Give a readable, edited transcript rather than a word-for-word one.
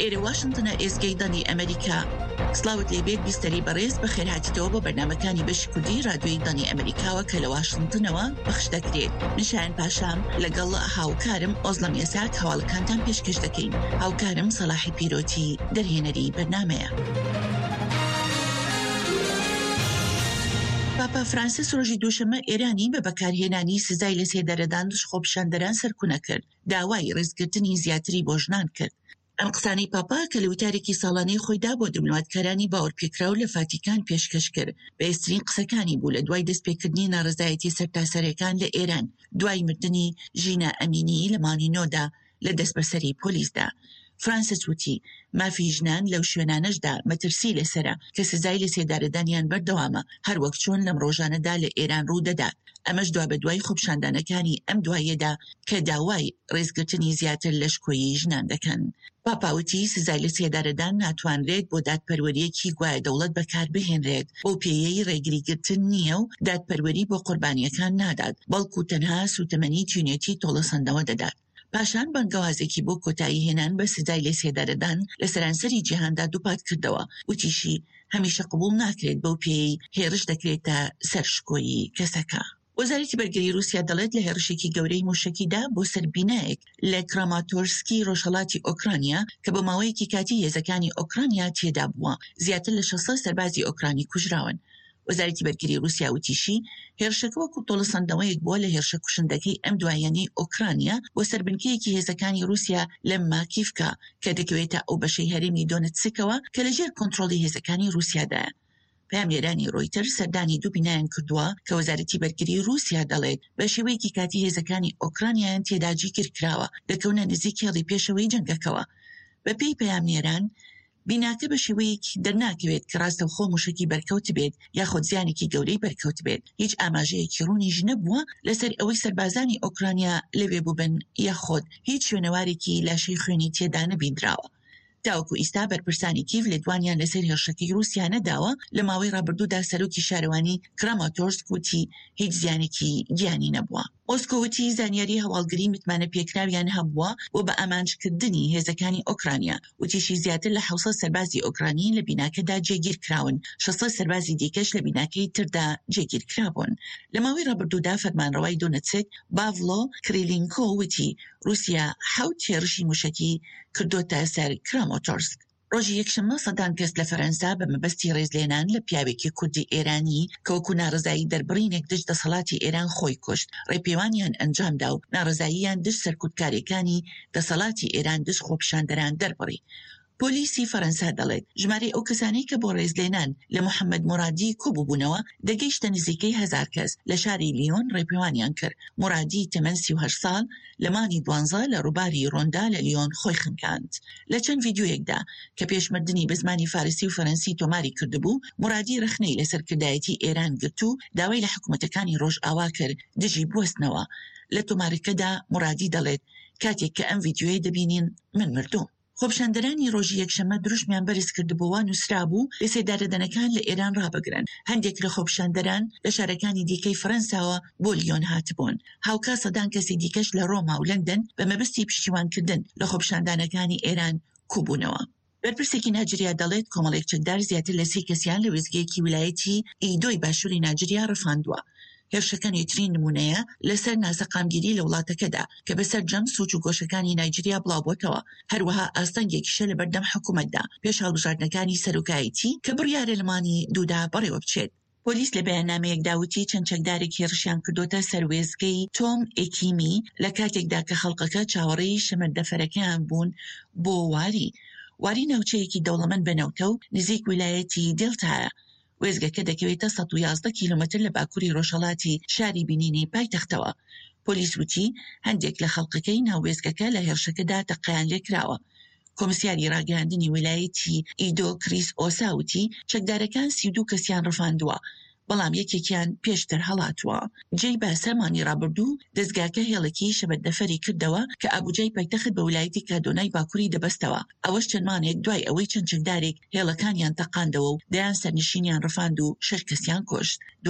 ئێرە واشنگتنە ئێزگەی ئەمریکا سلااوت لێبێت بیستەری بەڕێز بە خێرهاتیتەوە بە بەرنامەکانی بەشی کوردی رادیۆی دانی ئەمریکاوە کە لە واشنگتنەوە بەخش دەکرێت. نشان پاشام لەگەڵ هاوکارم ئۆزلەم ئێساک هەواڵەکانتان پێشکەش دەکەین. هاوکارم سەلاحی پیرۆتی دەرهێنەری بەرنامەیە. پاپا فرانسیس ڕۆژی دووشەمە ئێرانی بە بەکارهێنانی سزای لە سێدەرەدان دژخۆپشاندەران سەرکوونە کرد. داوای ڕێزگرتنی زیاتری بۆ ژنان کرد. ئەم قسانەی پاپا کە لە وتارێکی ساڵانەی خۆیدا بۆ دیپلۆماتکارانی باوەڕپێکراو لە ڤاتیکان پێشکەش کرد. بەهێزترین قسەکانی بوو لە دوای دەستپێکردنی ناڕزایەتی سەرتاسەرەکان لە ئێران دوای مردنی ژینە ئەمینی لە مانینۆدا لە دەستبەسەری پۆلیسدا. فرانسیس وتی مافی ژنان لەو شوێنانەشدا مەترسی لەسرە کە سزای لە سێدارەدانیان بەردەوامە هەروەک چۆن لەم ڕۆژانەدا لە ئێران ڕوودەدات. ئەمەش دوا بە دوای خۆپشاندانەکانی ئەم دوایەدا کە داوای ڕێزگرتنی زیاتر لە شکۆیی ژنان دەکەن. پاپاوتی سزای لە سێدارەدان ناتوانرێت بۆ دادپەروەریەکی گوایە دەوڵەت بەکار بهێنرێت بۆ پێیەی ڕێگریگرتن نییە و دادپەروەری بۆ قوربانیەکان نادات بەڵکو تەنها سوتەمەنی تیونێتی تۆڵەسەندەوە دەدات. پاشان بەنگەوازێکی بۆ کۆتایی هێنان بە سزای لە سێدارەدان لە سەرانسەری جیهاندا دووپات کردەوە. وتیشی هەمیشە قبول ناکرێت بەو پێی هێرش دەکرێتە سەرشکۆیی کەسەکە. وەزارەتی بەرگری رووسیا دەڵێت لە هێرشێکی گەورەی موشکیدا بۆ سەربینایەک لە کراماتۆرسکی ڕۆژهەڵاتی ئۆکرانیا کە بە ماوەیەکی کاتی هێزەکانی ئۆکرانیا تێدا بووە. زیاتر لە 600 سەربازی ئۆکرانی کوژراون. وەزارەتی بەرگری رووسیا وتیشی هێرشەکە وەکو تۆڵەسەندەوەیەک بووە لە هێرشە کوشندەکەی ئەم دوایەنەی ئۆکرانیا بۆ سەربنکەیەکی هێزەکانی رووسیا لە ماکیڤکا کە دەکەوێتە ئەو بەشەی هەرێمی دۆنتسکەوە کە لەژێر کۆنتڕۆڵی هێزەکانی رووسیادایە. پامێرانی ڕۆیتر سەردانی دوو بینایان کردووە کە وەزارەتی بەرگری رووسیا دەڵێت بە شێوەیەکی کاتی هێزەکانی ئۆکرانیان تێدا جیگر کراوە دەکەونە نزیک هێڵی پێشەوەی جەنگەکەوە. بە پێی پامێران بیناکە بە شێوەیەکی دەرناکەوێت کە ڕاستە خۆ موشکی بەرکەوت بێت یاخۆ زیانێکی گەورەی بەرکەوت بێت. هیچ ئاماژەیەکی ڕوونیش نەبووە لەسەر ئەوەی سەربازانی ئۆکرانیا لەوێ بووبن یاخۆت هیچ شوێنەوارێکی لاشەی خوێنی تێدا نەبیندراوە. تاوەکو ئیستا بەرپرسانی کیڤ لێدوانیان لەسەر هێرشەکەی رووسیا نەداوە. لە ماوەی ڕابردوودا سەرۆکی شارەوانی کراماتۆرسک وتی هیچ زیانێکی گیانی نەبووە. مۆسکۆوتی زانیاری هەواڵگری متمانە پێکراویان هەبووە بۆ بە ئامانجکردنی هێزەکانی ئۆکرانیا. وتیشی زیاتر لە 600 سەربازی ئۆکرانی لە بیناکەدا جێگیر کراون. 600 سەربازی دیکەش لە بیناکەی تردا جێگیر کرابوون. لە ماوەی ڕابردوودا فەرمانڕەوای دۆنتسک باڤلۆ کریلینکۆ وتی رووسیا 7 هێرشی موشکی کردوتە سەر کراماتۆرسک. ڕۆژی یەکشەممە سەدان کەس لە فەرەنسا بە مەبەستی ڕێزلێنان لە پیاوێکی کوردی ئێرانی کەوەکو ناڕزایی دەربڕینێک دژ دەسەڵاتی ئێران خۆی کوشت. ڕێپێوانیان ئەنجامدا و ناڕزاییان دژ سەرکوتکارەکانی دەسەڵاتی ئێران دژ خۆپشاندەران دەربڕی. پۆلیسی فەرەنسا دەڵێت ژمارەی ئەو کەسانەی کە بۆ ڕێزلێنان لە محەممەد مورادی کۆبووبوونەوە دەگەیشتە نزیکەی 1000 کەس. لە شاری لیۆن ڕێپێوانیان کرد. مورادی تەمەن 38 ساڵ لە مانی 12 لە ڕووباری ڕۆندا لە لیۆن خۆی خنکاند. لە چەند ڤیدیۆیەکدا کە پێشمردنی بە زمانی فارسی و فەرەنسی تۆماری کردبوو مورادی رەخنەی لەسەر کردایەتی ئێران گرت و داوای لە حکوومەتەکانی ڕۆژئاوا کرد دژی بوەستنەوە. لە تۆمارەکەدا مورادی دەڵێت کاتێک کە ئەم ڤیدیۆیە دەبینین من مردوم. خۆپشاندەرانی ڕۆژی یەکشەممە دروشمیان بەرز کردبووە نووسرابوو لە سێدارەدەنەکان لە ئێران ڕابگرن. هەندێک لە خۆپشاندەران لە شارەکانی دیکەی فەرەنساوە بۆ لیۆن هاتبوون. هاوکا سەدان کەسی دیکەش لە ڕۆما و لەندەن بە مەبەستی پشتیوانکردن لە خۆپشاندانەکانی ئێران کوبوونەوە. بەرپرسێکی ناجریا دەڵێت کۆمەڵێک چەکدار زیاتر لە 30 کەسیان لە وێستگەیەکی ویلایەتی ئیدۆی باشووری ناجریا ڕەفاندووە. هێرشەکە نوێترین نمونەیە لەسەر ناسەقامگیری لە وڵاتەکەدا کە بەسەر جەم سووچ و گۆشەکانی نایجریا بڵاوبووەتەوە. هەروەها ئاستەنگێکیشە لە بەردەم حکوومەتدا پێش هەڵبژاردنەکانی سەرۆکایەتی کە بڕیارە لەمانی دوودا بەڕێوە بچێت. پۆلیس لە بەیاننامەیەک داوتی چەند چەکدارێک هێرشیان کردوتە سەر وێستگەی تۆم ئێکیمی لە کاتێکدا کە خەڵقەکە چاوەڕێی شەمەندەفەرەکەیان بوون بۆ واری ناوچەیەکی دەوڵەمەند بنەوتە و نزیک ویلایەتی دێڵتایە. وێزگەکە دەکەوێتە 111 کیلومتر لە باکووری ڕۆژهەڵاتی شاری بینینی پایتەختەوە. پۆلیس وتی هەندێک لە خەڵقەکەی ناوێزگەکە لە هێرشەکەدا تەقەیان لێکراوە. کۆمسیاری ڕاگەاندنی ویلایەتی ئیدۆ کریس ئۆساوتی چەکدارەکان 32 کەسیان ڕفاندووە. بەڵام یەکێکیان پێشتر هەڵاتوە. جێی باسەمانی ڕابردوو دەستگاکە هێڵێکی شەبەتدەفەری کردەوە کە ئابوجای پایتەخت بە ویلایەتی کادۆنای باکووری دەبەستەوە. ئەوەش چەندمانێک دوای ئەوەی چەند چەکدارێک هێڵەکانیان تەقاندەوە و دەیان سەرنشینیان ڕفاند و 6 کەسیان کوشت.